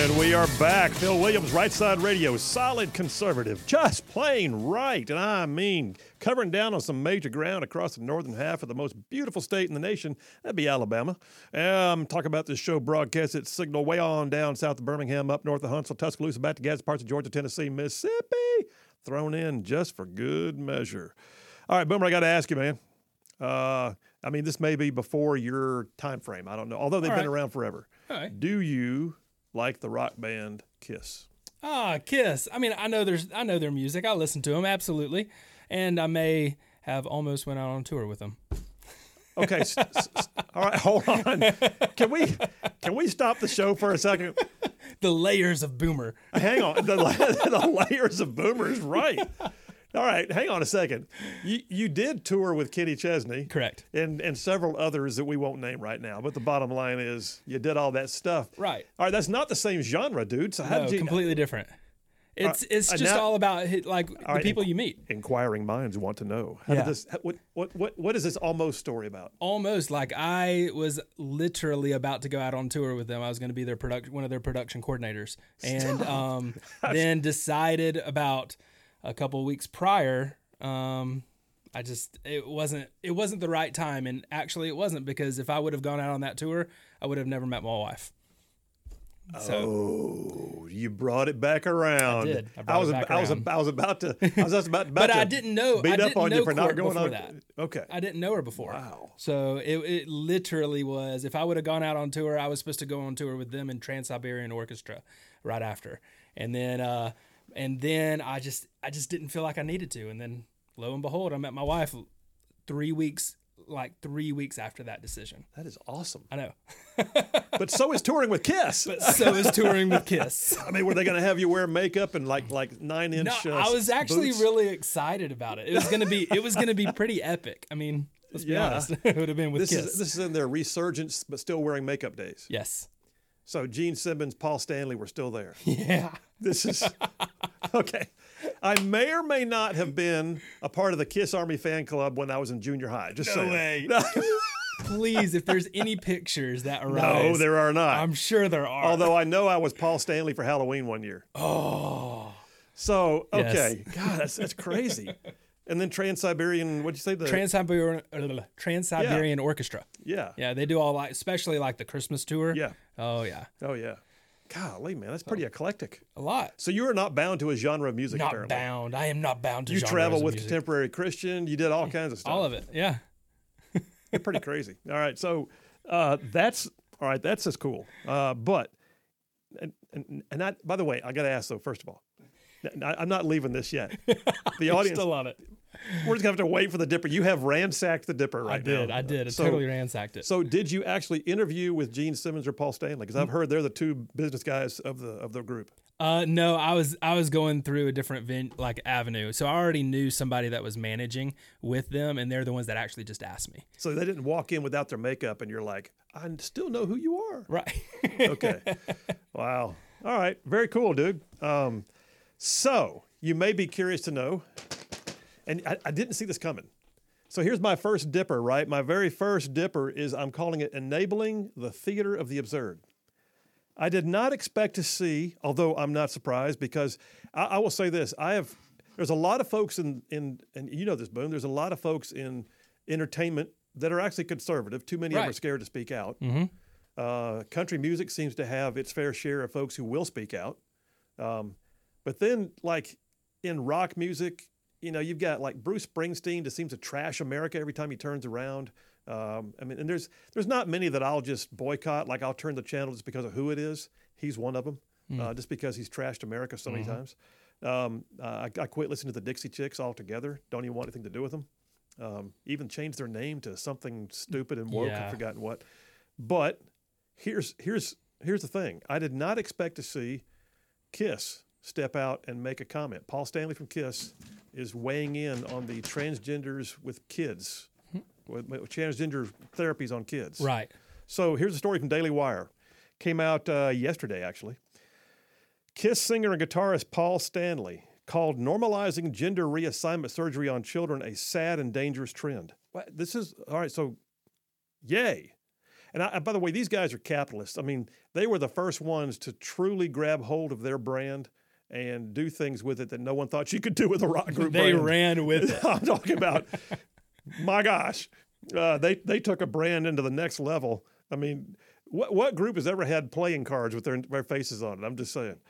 And we are back. Phil Williams, Right Side Radio, solid conservative, just plain right. And I mean, covering down on some major ground across the northern half of the most beautiful state in the nation. That'd be Alabama. Talk about this show broadcast at Signal way on down south of Birmingham, up north of Huntsville, Tuscaloosa, back to Gadsden, parts of Georgia, Tennessee, Mississippi. Thrown in just for good measure. All right, Boomer, I got to ask you, man. I mean, this may be before your time frame. I don't know. Although they've been around forever. All right. Do you like the rock band Kiss? Kiss. I mean, I know their music. I listen to them, absolutely. And I may have almost went out on tour with them. Okay. All right, hold on. Can we stop the show for a second? The layers of Boomer. Hang on. The layers of Boomer is right. All right, hang on a second. You did tour with Kenny Chesney. Correct. And several others that we won't name right now. But the bottom line is you did all that stuff. Right. All right, that's not the same genre, dude. So how did you... completely different. It's just all about the people you meet. Inquiring minds want to know. How did this? What is this almost story about? Almost like I was literally about to go out on tour with them. I was going to be one of their production coordinators, and then decided about a couple of weeks prior. It wasn't the right time, and actually it wasn't, because if I would have gone out on that tour, I would have never met my wife. So, you brought it back around. I did. I was about to but I didn't know. Beat I up didn't on know you for not Court going before on that. Okay. I didn't know her before. Wow. So it literally was. If I would have gone out on tour, I was supposed to go on tour with them and Trans-Siberian Orchestra right after, and then I just didn't feel like I needed to, and then lo and behold, I met my wife 3 weeks after that decision. That is awesome. I know. But so is touring with Kiss. I mean, were they going to have you wear makeup and like 9-inch? No, I was actually boots? really excited about it. It was gonna be pretty epic. I mean, let's be honest. It would have been with Kiss. This is in their resurgence, but still wearing makeup days. Yes. So Gene Simmons, Paul Stanley were still there. Yeah. This is okay. I may or may not have been a part of the Kiss Army fan club when I was in junior high. Just saying. Way. Please, if there's any pictures that arise. No, there are not. I'm sure there are. Although I know I was Paul Stanley for Halloween one year. Oh. So, okay. Yes. God, that's crazy. And then Trans-Siberian, what'd you say? Trans-Siberian Orchestra. Yeah. Yeah, they do all especially the Christmas tour. Yeah. Oh, yeah. Oh, yeah. Golly, man, that's pretty eclectic. A lot. So you are not bound to a genre of music, not apparently. Bound. I am not bound to You genres travel with music. contemporary Christian. You did all kinds of stuff. All of it, yeah. You're pretty crazy. All right, so that's just cool. But by the way, I got to ask though. First of all, I'm not leaving this yet. The audience still on it. We're just gonna have to wait for the Dipper. You have ransacked the Dipper right now. I did. I totally ransacked it. So did you actually interview with Gene Simmons or Paul Stanley? Because I've heard they're the two business guys of the group. No, I was going through a different avenue. So I already knew somebody that was managing with them, and they're the ones that actually just asked me. So they didn't walk in without their makeup, and you're like, I still know who you are. Right. Okay. Wow. All right. Very cool, dude. So you may be curious to know, and I didn't see this coming. So here's my first Dipper, right? My very first Dipper is, I'm calling it Enabling the Theater of the Absurd. I did not expect to see, although I'm not surprised, because I will say this. There's a lot of folks and you know this, Boone, there's a lot of folks in entertainment that are actually conservative. Too many of them are scared to speak out. Mm-hmm. Country music seems to have its fair share of folks who will speak out. But then, in rock music, you've got Bruce Springsteen that seems to trash America every time he turns around. And there's not many that I'll just boycott. I'll turn the channel just because of who it is. He's one of them, just because he's trashed America so many times. I quit listening to the Dixie Chicks altogether. Don't even want anything to do with them. Even changed their name to something stupid and woke. I've forgotten what. But here's the thing. I did not expect to see Kiss step out and make a comment. Paul Stanley from Kiss is weighing in on the transgenders with kids, with transgender therapies on kids. Right. So here's a story from Daily Wire. Came out yesterday, actually. Kiss singer and guitarist Paul Stanley called normalizing gender reassignment surgery on children a sad and dangerous trend. This is, all right, so yay. And by the way, these guys are capitalists. I mean, they were the first ones to truly grab hold of their brand and do things with it that no one thought you could do with a rock group They brand. ran with it. I'm talking about, my gosh, they took a brand into the next level. I mean, what group has ever had playing cards with their faces on it? I'm just saying.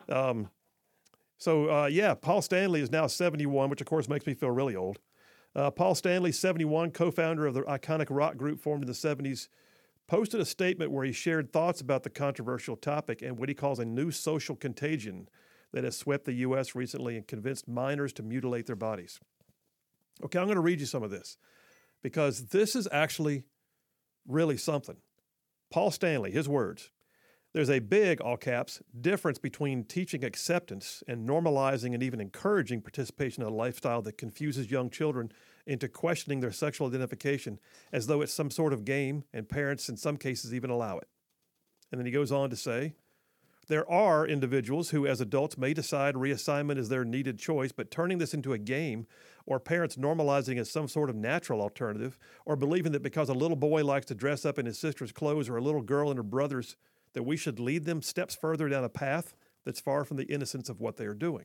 Paul Stanley is now 71, which of course makes me feel really old. Paul Stanley, 71, co-founder of the iconic rock group formed in the 70s, posted a statement where he shared thoughts about the controversial topic and what he calls a new social contagion that has swept the U.S. recently and convinced minors to mutilate their bodies. Okay, I'm going to read you some of this because this is actually really something. Paul Stanley, his words, "There's a big, all caps, difference between teaching acceptance and normalizing and even encouraging participation in a lifestyle that confuses young children into questioning their sexual identification as though it's some sort of game, and parents in some cases even allow it." And then he goes on to say, "There are individuals who as adults may decide reassignment is their needed choice, but turning this into a game or parents normalizing as some sort of natural alternative or believing that because a little boy likes to dress up in his sister's clothes or a little girl in her brother's that we should lead them steps further down a path that's far from the innocence of what they are doing."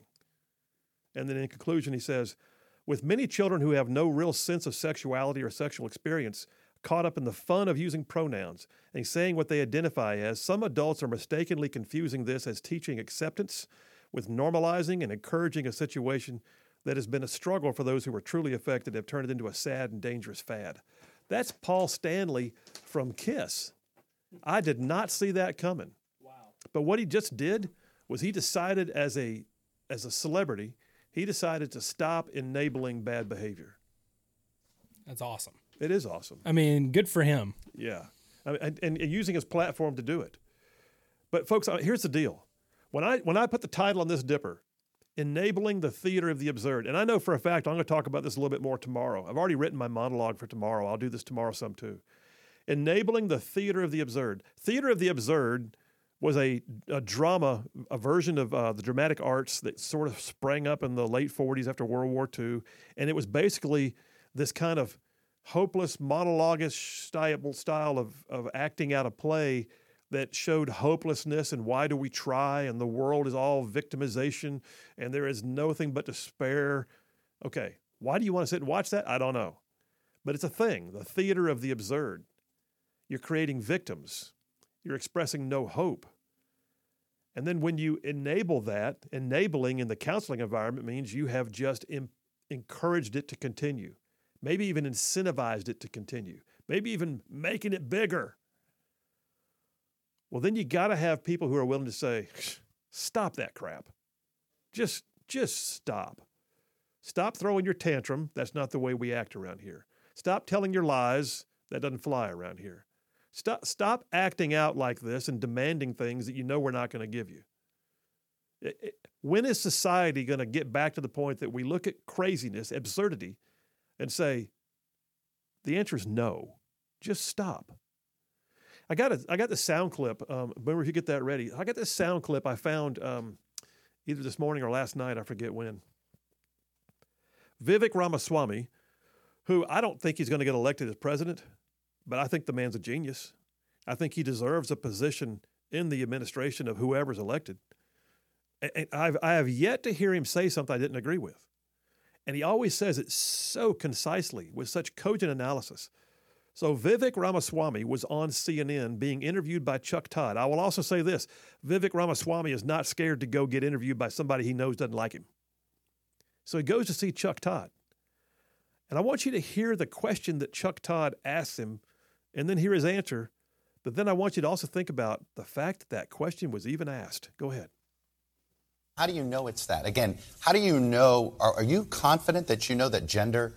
And then in conclusion, he says, "With many children who have no real sense of sexuality or sexual experience caught up in the fun of using pronouns and saying what they identify as, some adults are mistakenly confusing this as teaching acceptance with normalizing and encouraging a situation that has been a struggle for those who were truly affected, have turned it into a sad and dangerous fad." That's Paul Stanley from KISS. I did not see that coming. Wow. But what he just did was he decided as a celebrity, he decided to stop enabling bad behavior. That's awesome. It is awesome. I mean, good for him. Yeah. And using his platform to do it. But folks, here's the deal. When I put the title on this dipper, Enabling the Theater of the Absurd, and I know for a fact I'm going to talk about this a little bit more tomorrow. I've already written my monologue for tomorrow. I'll do this tomorrow some too. Enabling the Theater of the Absurd. Theater of the Absurd was a drama, a version of the dramatic arts that sort of sprang up in the late 40s after World War II. And it was basically this kind of hopeless, monologish style of acting out a play that showed hopelessness and why do we try, and the world is all victimization and there is nothing but despair. Okay, why do you want to sit and watch that? I don't know. But it's a thing, the theater of the absurd. You're creating victims. You're expressing no hope. And then when you enable that, enabling in the counseling environment means you have just encouraged it to continue, maybe even incentivized it to continue, maybe even making it bigger. Well, then you got to have people who are willing to say, stop that crap. Just stop. Stop throwing your tantrum. That's not the way we act around here. Stop telling your lies. That doesn't fly around here. Stop acting out like this and demanding things that you know we're not going to give you. When is society going to get back to the point that we look at craziness, absurdity, and say, the answer is no. Just stop. I got the sound clip. Remember, if you get that ready, I got this sound clip I found either this morning or last night. I forget when. Vivek Ramaswamy, who I don't think he's going to get elected as president, but I think the man's a genius. I think he deserves a position in the administration of whoever's elected. And I have yet to hear him say something I didn't agree with. And he always says it so concisely with such cogent analysis. So Vivek Ramaswamy was on CNN being interviewed by Chuck Todd. I will also say this, Vivek Ramaswamy is not scared to go get interviewed by somebody he knows doesn't like him. So he goes to see Chuck Todd. And I want you to hear the question that Chuck Todd asks him and then hear his answer. But then I want you to also think about the fact that question was even asked. Go ahead. How do you know it's that? Again, how do you know, are you confident that you know that gender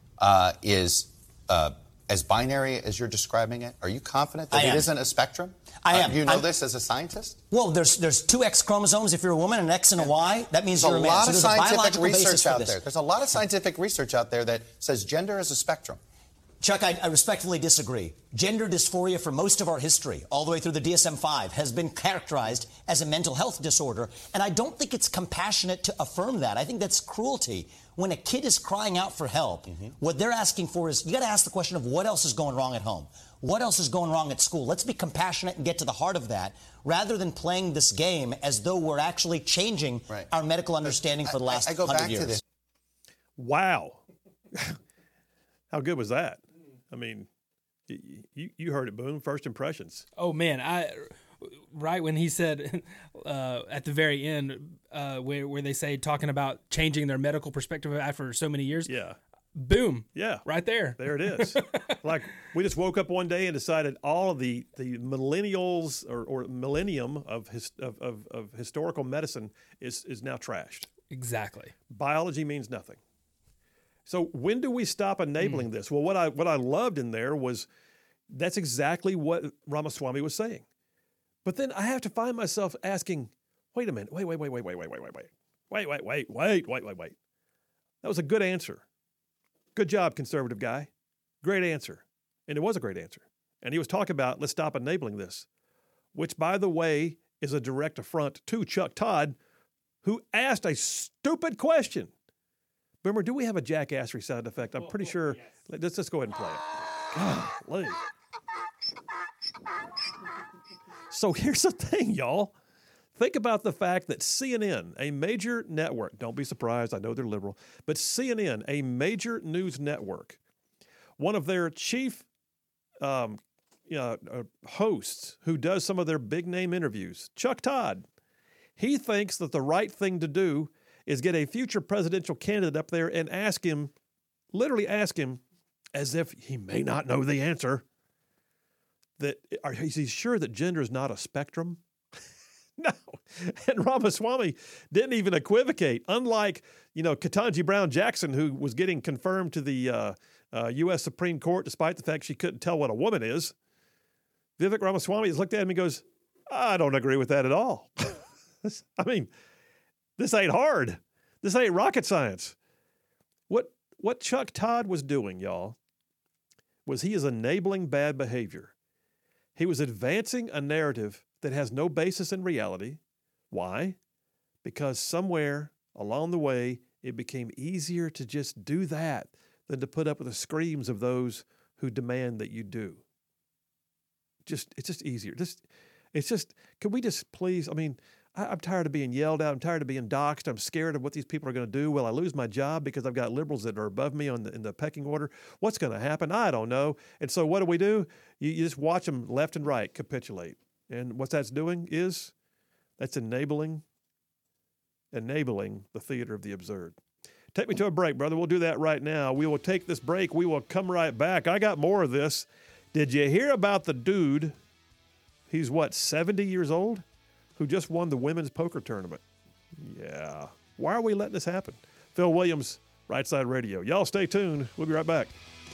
is as binary as you're describing it? Are you confident that it isn't a spectrum? I am. You know this as a scientist? Well, there's two X chromosomes if you're a woman, an X and a Y. That means you're a man. There's a lot of scientific biological research out there. There's a lot of scientific research out there that says gender is a spectrum. Chuck, I respectfully disagree. Gender dysphoria for most of our history, all the way through the DSM-5, has been characterized as a mental health disorder. And I don't think it's compassionate to affirm that. I think that's cruelty. When a kid is crying out for help, what they're asking for is, you got to ask the question of what else is going wrong at home. What else is going wrong at school? Let's be compassionate and get to the heart of that, rather than playing this game as though we're actually changing our medical understanding for the last 100 years. To this. Wow. How good was that? I mean, you heard it, Boone. First impressions. Oh, man. Right when he said at the very end where they say talking about changing their medical perspective after so many years. Yeah. Boom. Yeah. Right there. There it is. Like we just woke up one day and decided all of the millennials or millennium of historical medicine is now trashed. Exactly. Biology means nothing. So when do we stop enabling this? Well, what I loved in there was that's exactly what Ramaswamy was saying. But then I have to find myself asking, wait a minute, wait. That was a good answer. Good job, conservative guy. Great answer. And it was a great answer. And he was talking about, let's stop enabling this, which, by the way, is a direct affront to Chuck Todd, who asked a stupid question. Boomer, do we have a jackassery sound effect? I'm pretty sure. Yes. Let's just go ahead and play it. Golly. So here's the thing, y'all. Think about the fact that CNN, a major network, don't be surprised, I know they're liberal, but CNN, a major news network, one of their chief hosts who does some of their big name interviews, Chuck Todd, he thinks that the right thing to do is get a future presidential candidate up there and literally ask him, as if he may not know the answer, is he sure that gender is not a spectrum? No. And Ramaswamy didn't even equivocate. Unlike, Ketanji Brown Jackson, who was getting confirmed to the U.S. Supreme Court despite the fact she couldn't tell what a woman is, Vivek Ramaswamy has looked at him and goes, I don't agree with that at all. I mean, this ain't hard. This ain't rocket science. What Chuck Todd was doing, y'all, was he is enabling bad behavior. He was advancing a narrative that has no basis in reality. Why? Because somewhere along the way, it became easier to just do that than to put up with the screams of those who demand that you do. It's just easier. Can we just please, I'm tired of being yelled at. I'm tired of being doxxed. I'm scared of what these people are going to do. Will I lose my job because I've got liberals that are above me in the pecking order? What's going to happen? I don't know. And so what do? You just watch them left and right capitulate. And what that's doing is that's enabling the theater of the absurd. Take me to a break, brother. We'll do that right now. We will take this break. We will come right back. I got more of this. Did you hear about the dude? He's 70 years old? Who just won the women's poker tournament. Yeah. Why are we letting this happen? Phil Williams, Right Side Radio. Y'all stay tuned. We'll be right back.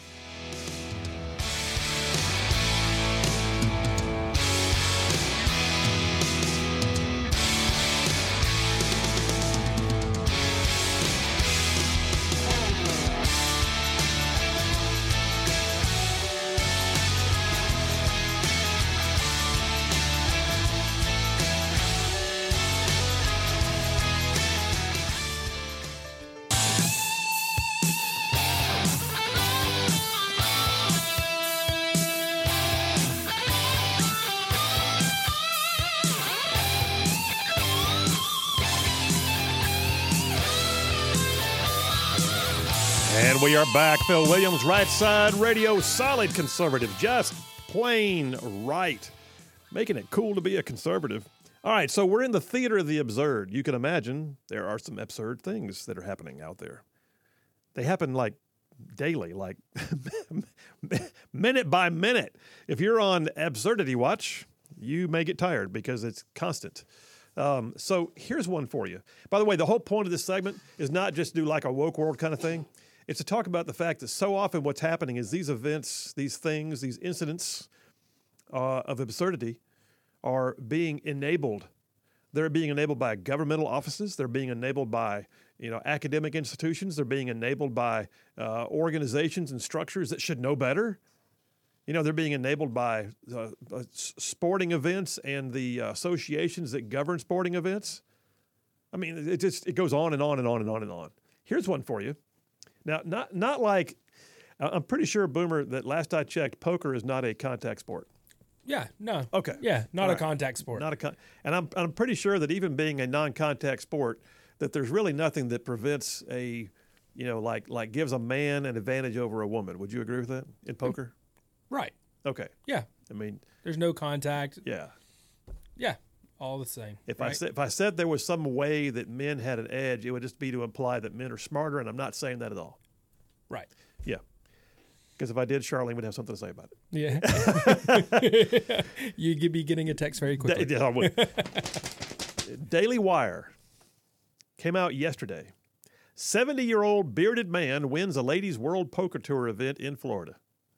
And we are back. Phil Williams, Right Side Radio, solid conservative, just plain right. Making it cool to be a conservative. All right, so we're in the theater of the absurd. You can imagine there are some absurd things that are happening out there. They happen like daily, like minute by minute. If you're on Absurdity Watch, you may get tired because it's constant. So here's one for you. By the way, the whole point of this segment is not just do like a woke world kind of thing. It's to talk about the fact that so often what's happening is these events, these things, these incidents of absurdity are being enabled. They're being enabled by governmental offices. They're being enabled by academic institutions. They're being enabled by organizations and structures that should know better. They're being enabled by sporting events and the associations that govern sporting events. It goes on and on and on and on and on. Here's one for you. Now, not like I'm pretty sure, Boomer, that last I checked, poker is not a contact sport. Yeah, no. Okay. Yeah, not All a right. contact sport. Not a and I'm pretty sure that even being a non-contact sport, that there's really nothing that prevents a, like gives a man an advantage over a woman. Would you agree with that in poker? Right. Okay. Yeah. I mean, There's no contact. yeah. Yeah. All the same. If right? I said there was some way that men had an edge, it would just be to imply that men are smarter, and I'm not saying that at all. Right. Yeah. Because if I did, Charlene would have something to say about it. Yeah. You'd be getting a text very quickly. Yeah, I would. Daily Wire came out yesterday. 70-year-old bearded man wins a ladies' World Poker Tour event in Florida.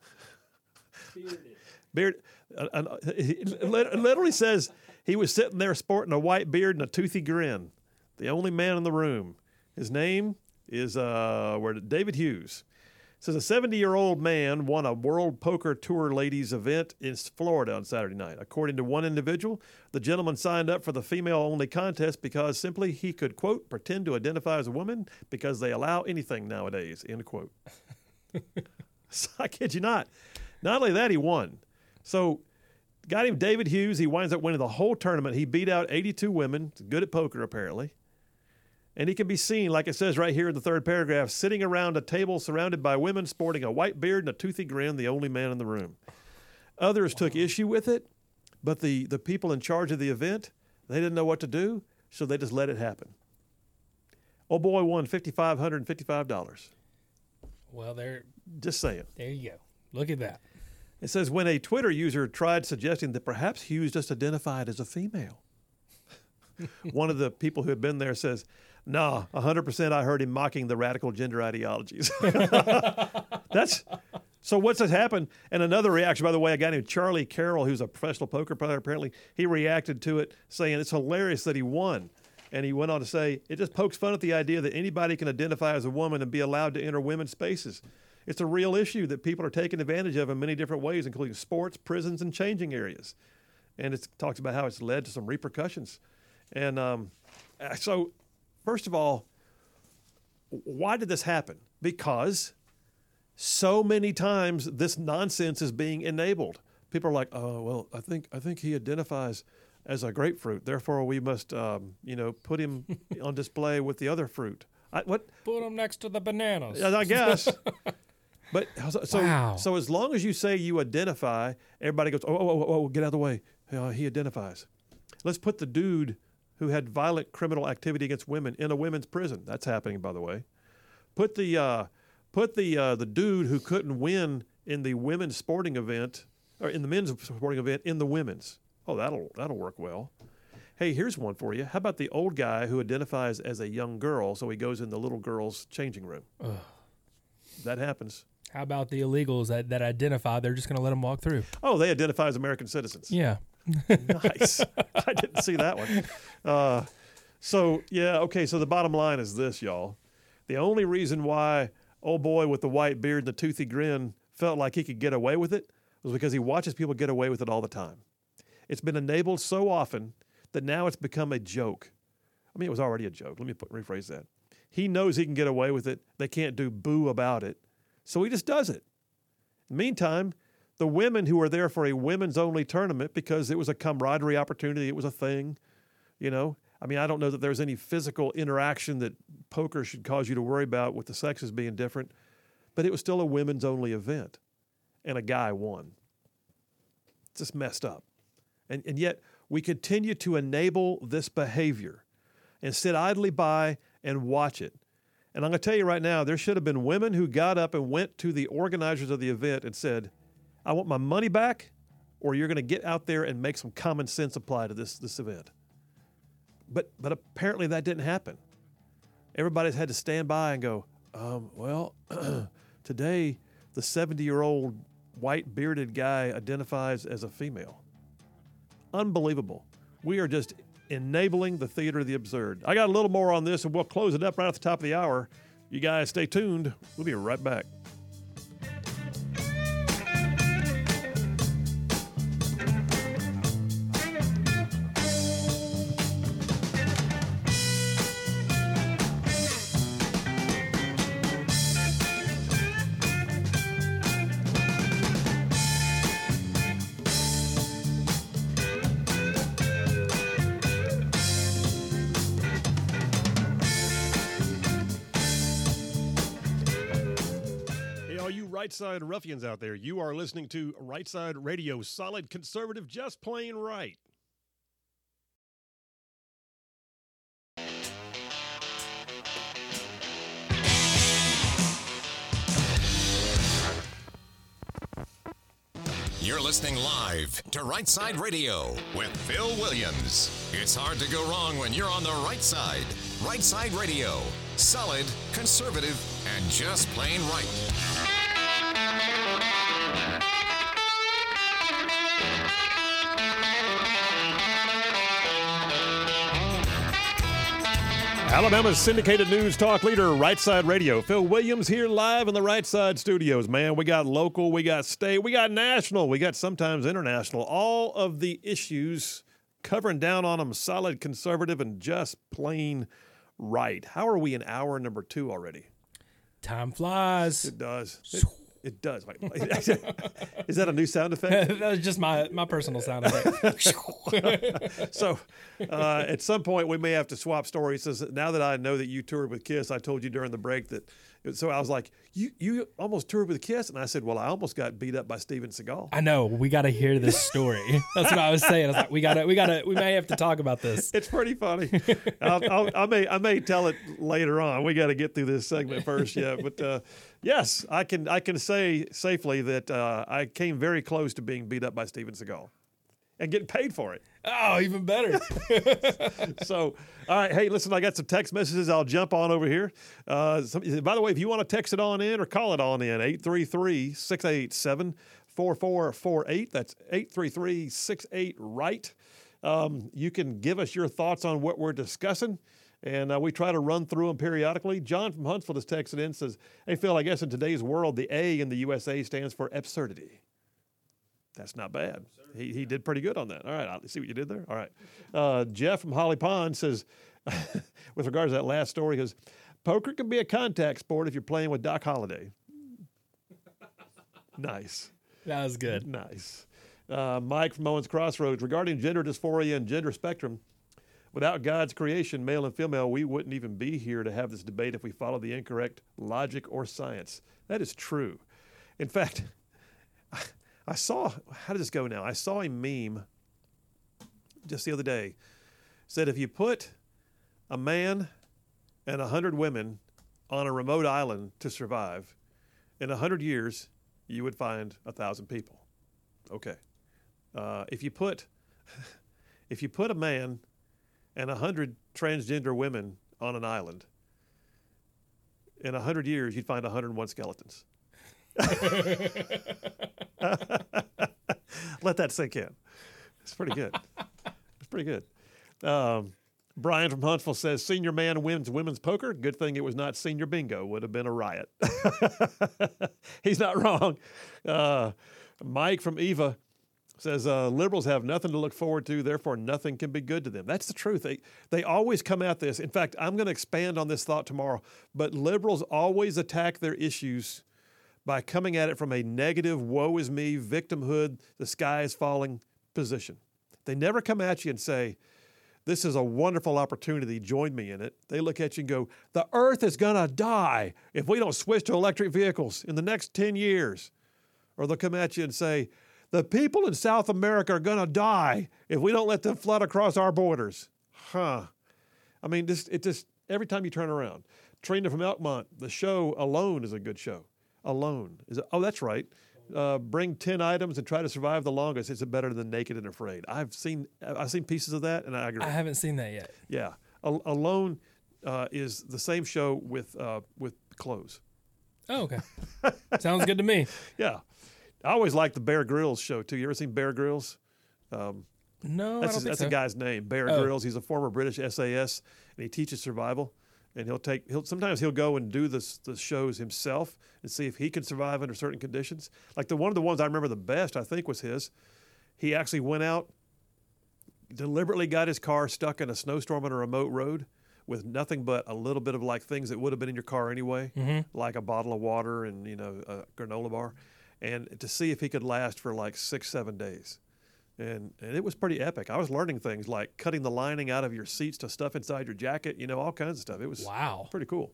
Beard. It literally says he was sitting there sporting a white beard and a toothy grin. The only man in the room. His name is David Hughes. It says a 70-year-old man won a World Poker Tour ladies event in Florida on Saturday night. According to one individual, the gentleman signed up for the female-only contest because simply he could, quote, pretend to identify as a woman because they allow anything nowadays, end quote. So, I kid you not. Not only that, he won. So, guy named David Hughes, he winds up winning the whole tournament. He beat out 82 women. He's good at poker, apparently. And he can be seen, like it says right here in the third paragraph, sitting around a table surrounded by women sporting a white beard and a toothy grin, the only man in the room. Others took issue with it, but the people in charge of the event, they didn't know what to do, so they just let it happen. Oh boy won $5,555. Well, there Just saying. you go. Look at that. It says when a Twitter user tried suggesting that perhaps Hughes just identified as a female. One of the people who had been there says, "Nah, 100% I heard him mocking the radical gender ideologies." So what's happened? And another reaction, by the way, a guy named Charlie Carroll, who's a professional poker player, apparently, he reacted to it saying it's hilarious that he won. And he went on to say, it just pokes fun at the idea that anybody can identify as a woman and be allowed to enter women's spaces. It's a real issue that people are taking advantage of in many different ways, including sports, prisons, and changing areas. And it talks about how it's led to some repercussions. And so, first of all, why did this happen? Because so many times this nonsense is being enabled. People are like, "Oh, well, I think he identifies as a grapefruit. Therefore, we must, put him on display with the other fruit." What? Put them next to the bananas. I guess. But Wow. so as long as you say you identify, everybody goes, oh, get out of the way. He identifies. Let's put the dude who had violent criminal activity against women in a women's prison. That's happening, by the way. Put the dude who couldn't win in the women's sporting event or in the men's sporting event in the women's. Oh, that'll work well. Hey, here's one for you. How about the old guy who identifies as a young girl, so he goes in the little girl's changing room? Ugh. That happens. How about the illegals that identify? They're just going to let them walk through. Oh, they identify as American citizens. Yeah. Nice. I didn't see that one. So the bottom line is this, y'all. The only reason why old boy with the white beard and the toothy grin felt like he could get away with it was because he watches people get away with it all the time. It's been enabled so often that now it's become a joke. I mean, it was already a joke. Let me rephrase that. He knows he can get away with it. They can't do boo about it. So he just does it. Meantime, the women who were there for a women's only tournament because it was a camaraderie opportunity, it was a thing, I mean, I don't know that there's any physical interaction that poker should cause you to worry about with the sexes being different, but it was still a women's only event, and a guy won. It's just messed up. And yet we continue to enable this behavior and sit idly by and watch it. And I'm going to tell you right now, there should have been women who got up and went to the organizers of the event and said, I want my money back, or you're going to get out there and make some common sense apply to this event. But apparently that didn't happen. Everybody's had to stand by and go, today the 70-year-old white bearded guy identifies as a female. Unbelievable. We are just enabling the theater of the absurd. I got a little more on this, and we'll close it up right at the top of the hour. You guys stay tuned. We'll be right back. right side ruffians out there. You are listening to Right Side Radio, solid conservative, just plain right. You're listening live to Right Side Radio with Phil Williams. It's hard to go wrong when you're on the right side. Right Side Radio, solid, conservative, and just plain right. Alabama's syndicated news talk leader, Right Side Radio. Phil Williams here live in the Right Side studios. Man, we got local, we got state, we got national, we got sometimes international. All of the issues covering down on them, solid, conservative, and just plain right. How are we in hour number 2 already? Time flies. It does. It does. Wait, is that a new sound effect? That was just my personal sound effect. So at some point we may have to swap stories. So now that I know that you toured with Kiss, I told you during the break that. So I was like, you almost toured with Kiss? And I said, well, I almost got beat up by Steven Seagal. I know. We got to hear this story. That's what I was saying. I was like, we may have to talk about this. It's pretty funny. I may tell it later on. We got to get through this segment first. Yeah. But yes, I can say safely that I came very close to being beat up by Steven Seagal and getting paid for it. Oh, even better. So, all right. Hey, listen, I got some text messages. I'll jump on over here. By the way, if you want to text it on in or call it on in, 833-687-4448. That's 833-68-RIGHT. You can give us your thoughts on what we're discussing, and we try to run through them periodically. John from Huntsville has texted in and says, hey, Phil, I guess in today's world, the A in the USA stands for absurdity. That's not bad. He did pretty good on that. All right, I see what you did there. All right. Jeff from Holly Pond says, with regards to that last story, he goes, poker can be a contact sport if you're playing with Doc Holliday. Nice. That was good. Nice. Mike from Owens Crossroads, regarding gender dysphoria and gender spectrum, without God's creation, male and female, we wouldn't even be here to have this debate if we followed the incorrect logic or science. That is true. In fact, I saw, how does this go now? I saw a meme just the other day. Said if you put a man and 100 women on a remote island to survive, in 100 years, you would find 1,000 people. Okay. If you put a man and 100 transgender women on an island, in 100 years, you'd find 101 skeletons. Let that sink in. It's pretty good. It's pretty good. Brian from Huntsville says, senior man wins women's poker. Good thing it was not senior bingo. Would have been a riot. He's not wrong. Mike from Eva says, liberals have nothing to look forward to, therefore nothing can be good to them. That's the truth. They always come at this. In fact, I'm going to expand on this thought tomorrow, but liberals always attack their issues by coming at it from a negative, woe is me, victimhood, the sky is falling position. They never come at you and say, this is a wonderful opportunity, join me in it. They look at you and go, the earth is going to die if we don't switch to electric vehicles in the next 10 years. Or they'll come at you and say, the people in South America are going to die if we don't let them flood across our borders. I mean, every time you turn around. Trina from Elkmont, the show Alone is a good show. Alone. That's right. Bring 10 items and try to survive the longest. It's better than Naked and Afraid. I've seen pieces of that, and I agree. I haven't seen that yet. Yeah. Alone is the same show with clothes. Oh, okay. Sounds good to me. Yeah. I always liked the Bear Grylls show, too. You ever seen Bear Grylls? No, I don't think that's so. a guy's name, Bear Grylls. He's a former British SAS, and he teaches survival. And sometimes he'll go and do the shows himself and see if he can survive under certain conditions. Like one of the ones I remember the best, I think, was his. He actually went out, deliberately got his car stuck in a snowstorm on a remote road with nothing but a little bit of like things that would have been in your car anyway, like a bottle of water and a granola bar, and to see if he could last for like 6-7 days. And it was pretty epic. I was learning things like cutting the lining out of your seats to stuff inside your jacket, all kinds of stuff. It was pretty cool.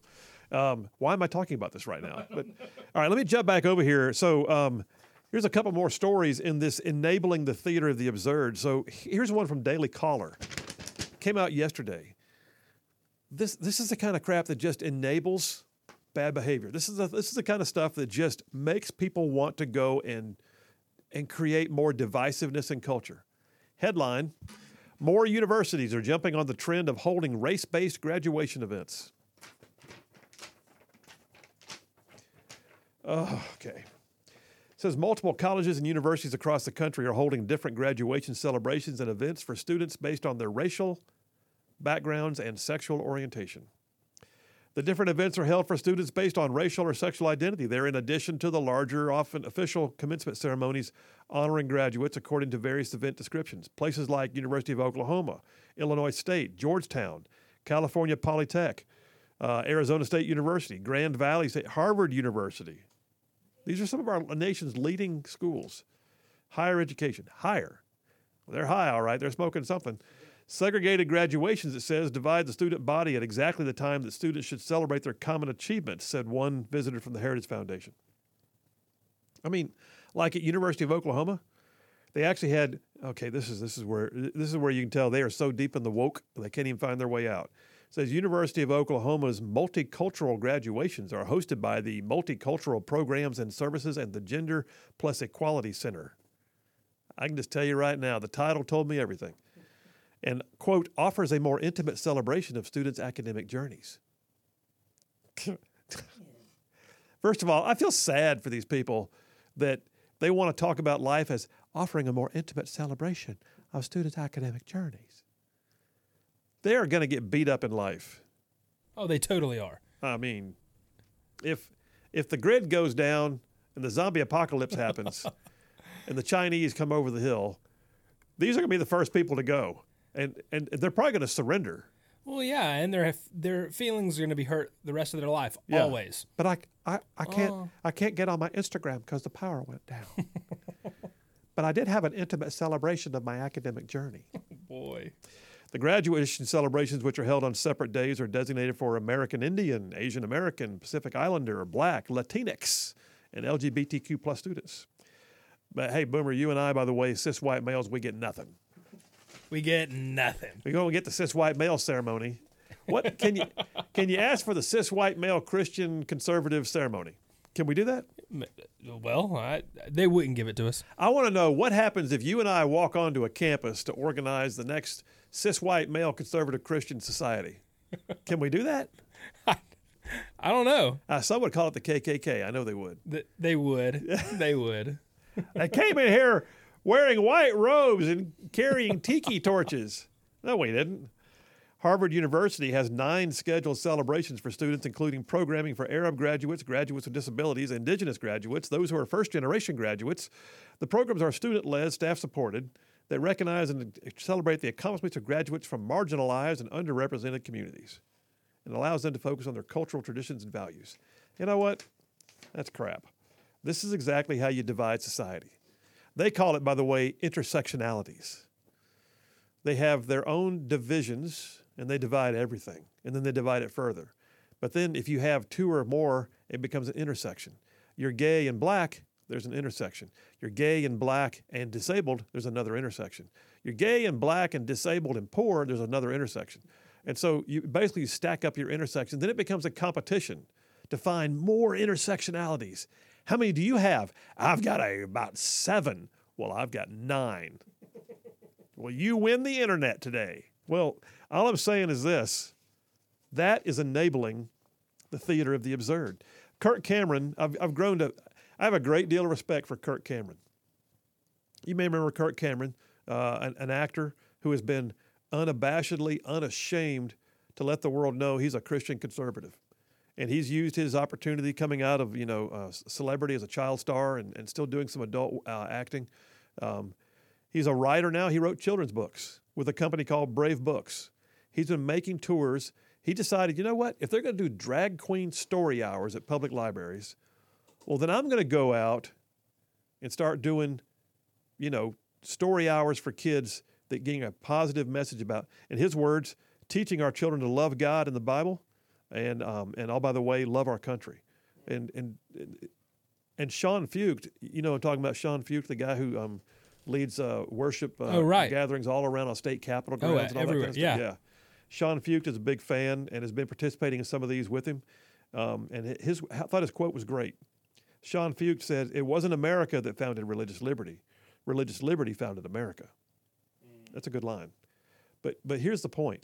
Why am I talking about this right now? But all right, let me jump back over here. So here's a couple more stories in this enabling the theater of the absurd. So here's one from Daily Caller. Came out yesterday. This is the kind of crap that just enables bad behavior. This is the kind of stuff that just makes people want to go and create more divisiveness in culture. Headline: more universities are jumping on the trend of holding race-based graduation events. Oh, okay. It says multiple colleges and universities across the country are holding different graduation celebrations and events for students based on their racial backgrounds and sexual orientation. The different events are held for students based on racial or sexual identity. They're in addition to the larger, often official commencement ceremonies honoring graduates according to various event descriptions. Places like University of Oklahoma, Illinois State, Georgetown, California Polytech, Arizona State University, Grand Valley State, Harvard University. These are some of our nation's leading schools. Higher education, higher. Well, they're high, all right. They're smoking something. Segregated graduations, it says, divide the student body at exactly the time that students should celebrate their common achievements, said one visitor from the Heritage Foundation. I mean, like at University of Oklahoma, they actually had, okay, this is where you can tell they are so deep in the woke, they can't even find their way out. It says University of Oklahoma's multicultural graduations are hosted by the Multicultural Programs and Services and the Gender Plus Equality Center. I can just tell you right now, the title told me everything. And, quote, offers a more intimate celebration of students' academic journeys. First of all, I feel sad for these people that they want to talk about life as offering a more intimate celebration of students' academic journeys. They are going to get beat up in life. Oh, they totally are. I mean, if the grid goes down and the zombie apocalypse happens and the Chinese come over the hill, these are going to be the first people to go. And they're probably going to surrender. Well, yeah, and their feelings are going to be hurt the rest of their life, always. But I can't get on my Instagram because the power went down. But I did have an intimate celebration of my academic journey. Boy. The graduation celebrations, which are held on separate days, are designated for American Indian, Asian American, Pacific Islander, Black, Latinx, and LGBTQ plus students. But hey, Boomer, you and I, by the way, cis white males, we get nothing. We get nothing. We're going to get the cis white male ceremony. What can you ask for the cis white male Christian conservative ceremony? Can we do that? Well, they wouldn't give it to us. I want to know what happens if you and I walk onto a campus to organize the next cis white male conservative Christian society. Can we do that? I don't know. Some would call it the KKK. I know they would. They would. They would. They came in here wearing white robes and carrying tiki torches. No, we didn't. Harvard University has 9 scheduled celebrations for students, including programming for Arab graduates, graduates with disabilities, Indigenous graduates, those who are first-generation graduates. The programs are student-led, staff-supported. They recognize and celebrate the accomplishments of graduates from marginalized and underrepresented communities. It allows them to focus on their cultural traditions and values. You know what? That's crap. This is exactly how you divide society. They call it, by the way, intersectionalities. They have their own divisions, and they divide everything, and then they divide it further. But then if you have 2 or more, it becomes an intersection. You're gay and black, there's an intersection. You're gay and black and disabled, there's another intersection. You're gay and black and disabled and poor, there's another intersection. And so you basically stack up your intersections. Then it becomes a competition to find more intersectionalities. How many do you have? I've got about 7. Well, I've got 9. Well, you win the internet today. Well, all I'm saying is this. That is enabling the theater of the absurd. Kirk Cameron, I have a great deal of respect for Kirk Cameron. You may remember Kirk Cameron, an actor who has been unabashedly, unashamed to let the world know he's a Christian conservative. And he's used his opportunity coming out of, celebrity as a child star and still doing some adult acting. He's a writer now. He wrote children's books with a company called Brave Books. He's been making tours. He decided, you know what? If they're going to do drag queen story hours at public libraries, well, then I'm going to go out and start doing, story hours for kids that getting a positive message about, in his words, teaching our children to love God and the Bible, and oh, by the way, love our country. And Sean Fucht, I'm talking about Sean Fucht, the guy who leads worship gatherings all around our state capitol grounds and all everywhere. that kind of stuff. Yeah. Sean Fucht is a big fan and has been participating in some of these with him. And I thought his quote was great. Sean Fucht said, "It wasn't America that founded religious liberty. Religious liberty founded America." That's a good line. But here's the point.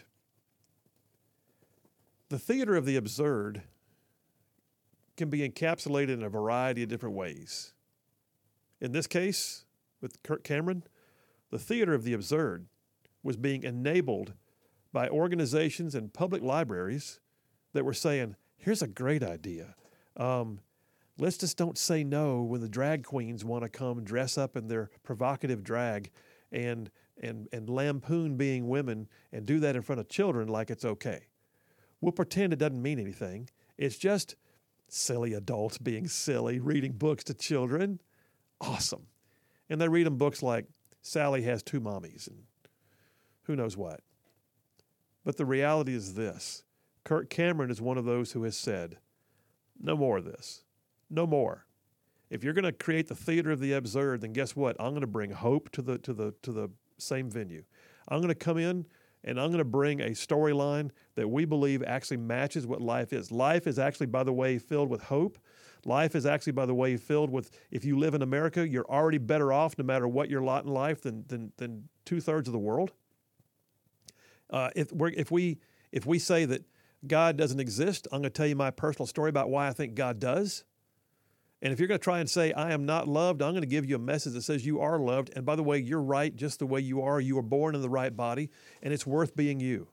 The theater of the absurd can be encapsulated in a variety of different ways. In this case, with Kirk Cameron, the theater of the absurd was being enabled by organizations and public libraries that were saying, here's a great idea. Let's just don't say no when the drag queens want to come dress up in their provocative drag and lampoon being women and do that in front of children like it's okay. We'll pretend it doesn't mean anything. It's just silly adults being silly, reading books to children. Awesome. And they read them books like Sally Has Two Mommies and who knows what. But the reality is this. Kirk Cameron is one of those who has said, no more of this. No more. If you're going to create the theater of the absurd, then guess what? I'm going to bring hope to the same venue. I'm going to come in and I'm going to bring a storyline that we believe actually matches what life is. Life is actually, by the way, filled with hope. Life is actually, by the way, filled with, if you live in America, you're already better off no matter what your lot in life than 2/3 of the world. If we say that God doesn't exist, I'm going to tell you my personal story about why I think God does. And if you're going to try and say, I am not loved, I'm going to give you a message that says you are loved. And by the way, you're right just the way you are. You were born in the right body, and it's worth being you.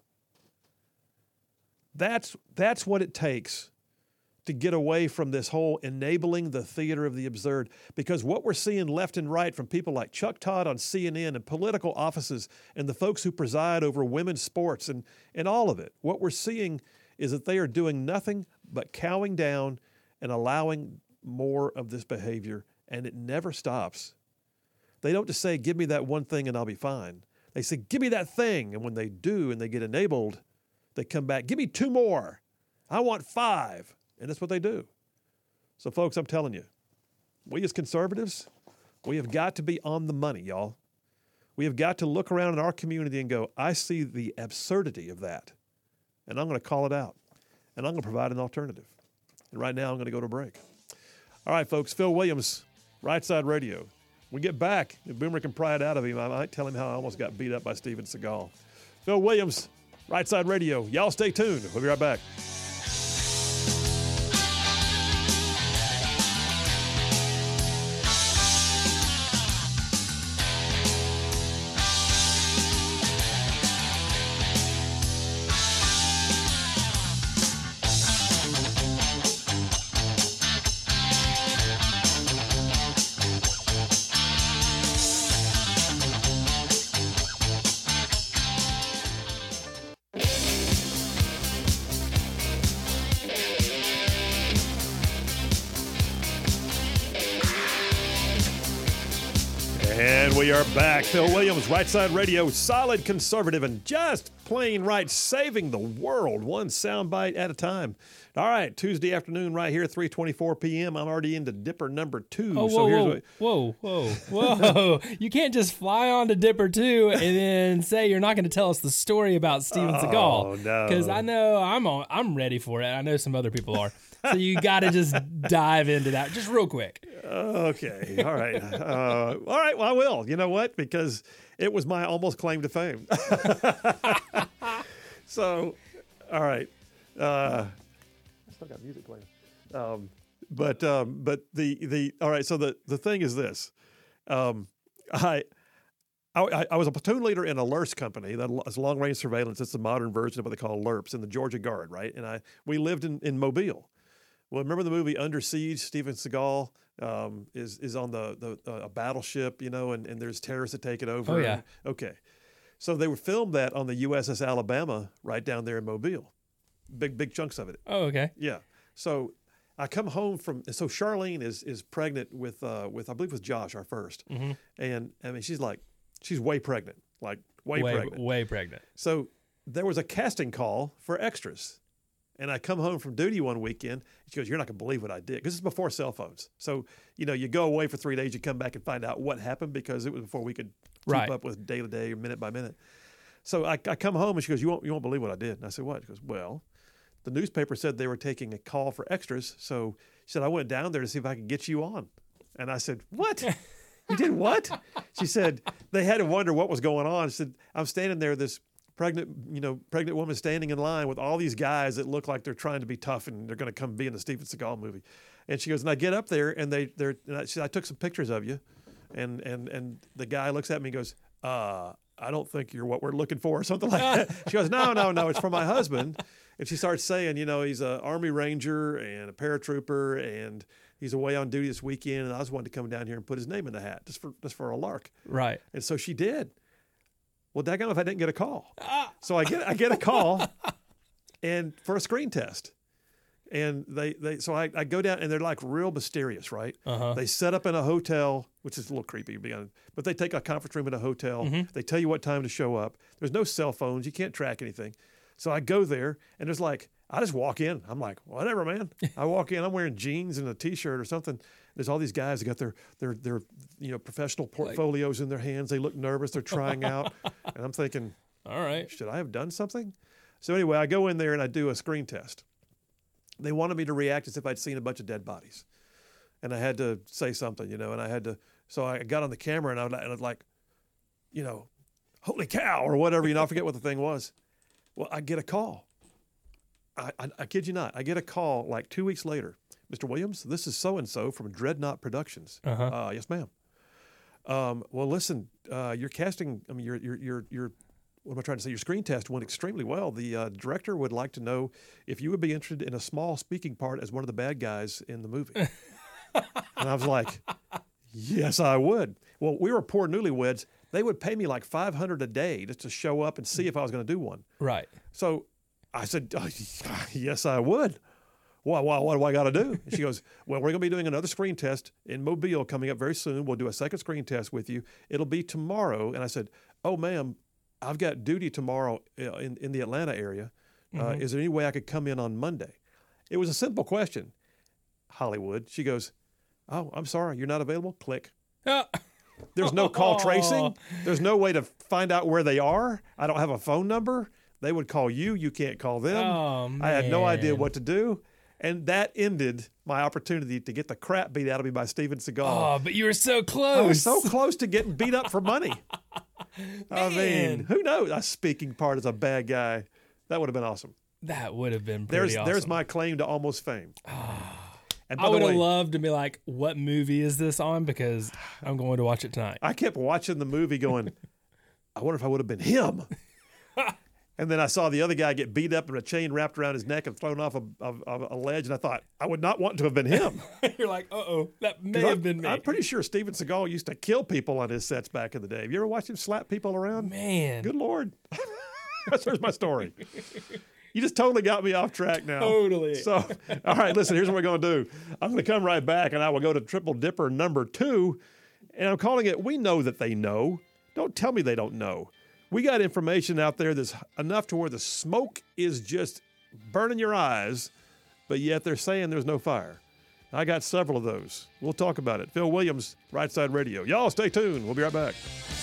That's what it takes to get away from this whole enabling the theater of the absurd. Because what we're seeing left and right from people like Chuck Todd on CNN and political offices and the folks who preside over women's sports and all of it, what we're seeing is that they are doing nothing but cowing down and allowing more of this behavior, and it never stops. They don't just say, give me that one thing and I'll be fine. They say, give me that thing. And when they do and they get enabled, they come back, give me 2 more. I want 5. And that's what they do. So, folks, I'm telling you, we as conservatives, we have got to be on the money, y'all. We have got to look around in our community and go, I see the absurdity of that. And I'm going to call it out. And I'm going to provide an alternative. And right now, I'm going to go to break. All right, folks, Phil Williams, Right Side Radio. When we get back, if Boomer can pry it out of him, I might tell him how I almost got beat up by Steven Seagal. Phil Williams, Right Side Radio. Y'all stay tuned. We'll be right back. And we are back. Phil Williams, Right Side Radio, solid conservative and just plain right, saving the world one soundbite at a time. All right, Tuesday afternoon right here, 3:24 p.m. I'm already into Dipper number 2. Oh, whoa. You can't just fly on to Dipper 2 and then say you're not going to tell us the story about Steven Seagal. Oh, no. Because I know I'm ready for it. I know some other people are. So you got to just dive into that just real quick. Okay. All right. All right. Well, I will. You know what? Because it was my almost claim to fame. So, all right. I still got music playing. But the all right. So the thing is this. I was a platoon leader in a LRS company. That's long range surveillance. It's the modern version of what they call LRPs in the Georgia Guard, right? And we lived in Mobile. Well, remember the movie Under Siege? Steven Seagal is on a battleship, and there's terrorists that take it over. Oh, yeah. Okay. So they would film that on the USS Alabama right down there in Mobile. Big chunks of it. Oh, okay. Yeah. So I come home so Charlene is pregnant with I believe with Josh, our first. Mm-hmm. And I mean, she's way pregnant, like way pregnant. Way pregnant. So there was a casting call for extras. And I come home from duty one weekend. She goes, "You're not going to believe what I did." Because it's before cell phones. So, you go away for 3 days, you come back and find out what happened because it was before we could keep up with day to day or minute by minute. So I come home and she goes, you won't believe what I did. And I said, "What?" She goes, "Well, the newspaper said they were taking a call for extras. So she said, I went down there to see if I could get you on." And I said, "What? You did what?" She said, "They had to wonder what was going on." She said, "I'm standing there, this pregnant woman standing in line with all these guys that look like they're trying to be tough and they're going to come be in the Steven Seagal movie." And she goes, "And I get up there and she said, I took some pictures of you." And the guy looks at me and goes, "I don't think you're what we're looking for," or something like that. She goes, No, it's for my husband." And she starts saying, he's an Army Ranger and a paratrooper and he's away on duty this weekend. And I just wanted to come down here and put his name in the hat just for a lark. Right. And so she did. Well, daggone if I didn't get a call. So I get a call and for a screen test. And so I go down and they're like real mysterious, right? Uh-huh. They set up in a hotel, which is a little creepy, but they take a conference room in a hotel. Mm-hmm. They tell you what time to show up. There's no cell phones. You can't track anything. So I go there and there's I just walk in. I'm like, whatever, man. I walk in, I'm wearing jeans and a T-shirt or something. There's all these guys that got their professional portfolios in their hands. They look nervous. They're trying out. And I'm thinking, all right, should I have done something? So anyway, I go in there and I do a screen test. They wanted me to react as if I'd seen a bunch of dead bodies. And I had to say something, and I had to, so I got on the camera and I was like, holy cow, or whatever, I forget what the thing was. Well, I get a call. I kid you not. I get a call 2 weeks later. "Mr. Williams, this is so-and-so from Dreadnought Productions." Uh-huh. "Yes, ma'am." "Well, listen, your casting, your what am I trying to say? Your screen test went extremely well. The director would like to know if you would be interested in a small speaking part as one of the bad guys in the movie." And I was like, "Yes, I would." Well, we were poor newlyweds. They would pay me $500 a day just to show up and see if I was going to do one. Right. So I said, "Yes, I would." "What do I got to do?" And she goes, "Well, we're going to be doing another screen test in Mobile coming up very soon. We'll do a second screen test with you. It'll be tomorrow." And I said, "Oh, ma'am, I've got duty tomorrow in the Atlanta area. Mm-hmm. Is there any way I could come in on Monday?" It was a simple question. Hollywood. She goes, "Oh, I'm sorry, you're not available." Click. There's no call tracing. There's no way to find out where they are. I don't have a phone number. They would call you. You can't call them. Oh, man. I had no idea what to do. And that ended my opportunity to get the crap beat out of me by Steven Seagal. Oh, but you were so close. I was so close to getting beat up for money. I mean, who knows? A speaking part as a bad guy. That would have been awesome. That would have been pretty awesome. There's my claim to almost fame. And I would have loved to be like, what movie is this on? Because I'm going to watch it tonight. I kept watching the movie going, I wonder if I would have been him. And then I saw the other guy get beat up and a chain wrapped around his neck and thrown off a ledge. And I thought, I would not want to have been him. You're like, that may have been me. I'm pretty sure Steven Seagal used to kill people on his sets back in the day. Have you ever watched him slap people around? Man. Good Lord. There's my story. You just totally got me off track now. Totally. So, all right, listen, here's what we're going to do. I'm going to come right back, and I will go to Triple Dipper number 2, and I'm calling it We Know That They Know. Don't tell me they don't know. We got information out there that's enough to where the smoke is just burning your eyes, but yet they're saying there's no fire. I got several of those. We'll talk about it. Phil Williams, Right Side Radio. Y'all stay tuned. We'll be right back.